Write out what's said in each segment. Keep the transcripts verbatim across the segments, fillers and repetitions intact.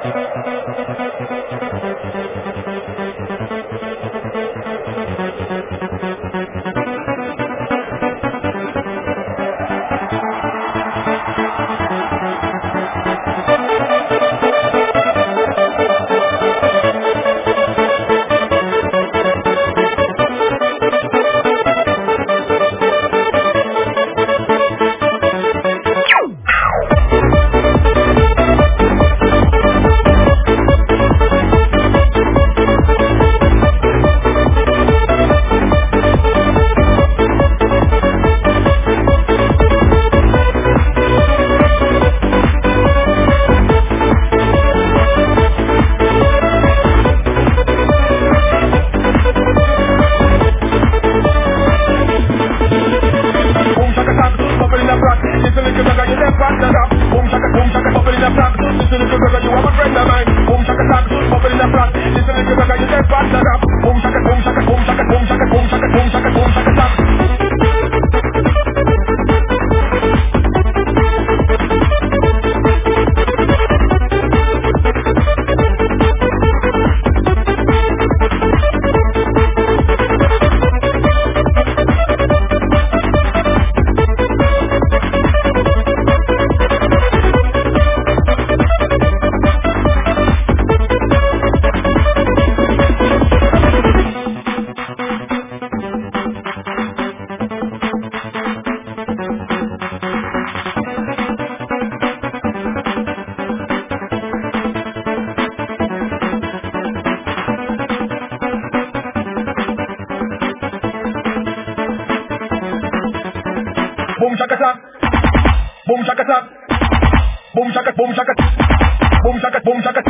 Boom shaka tap, boom shaka tap, boom shaka, boom shaka, boom shaka, boom shaka.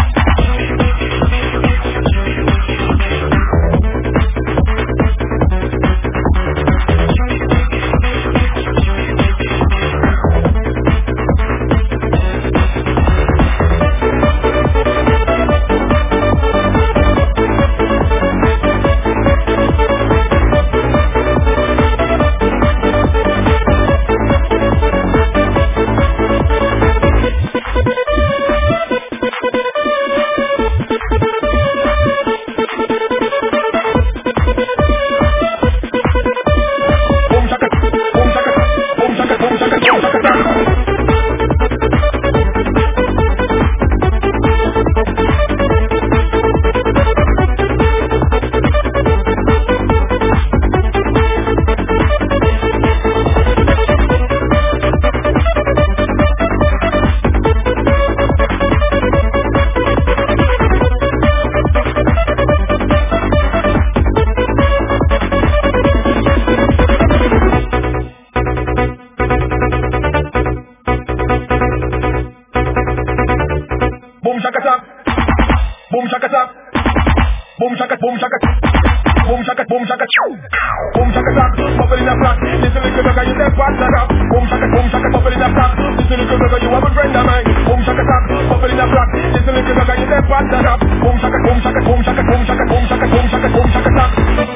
Boom shaka tap, boom shaka tap, boom shaka, boom shaka, boom shaka, boom shaka, boom shaka tap, bubble in a flat. Listen to the guy you say what that up. Boom shaka, boom shaka, bubble in a flat. Listen to the guy you have a friend of mine. Boom shaka tap, bubble in a flat. Listen to the guy you say what that up. Boom shaka, boom shaka, boom shaka, boom shaka, boom shaka, boom shaka, boom shaka tap.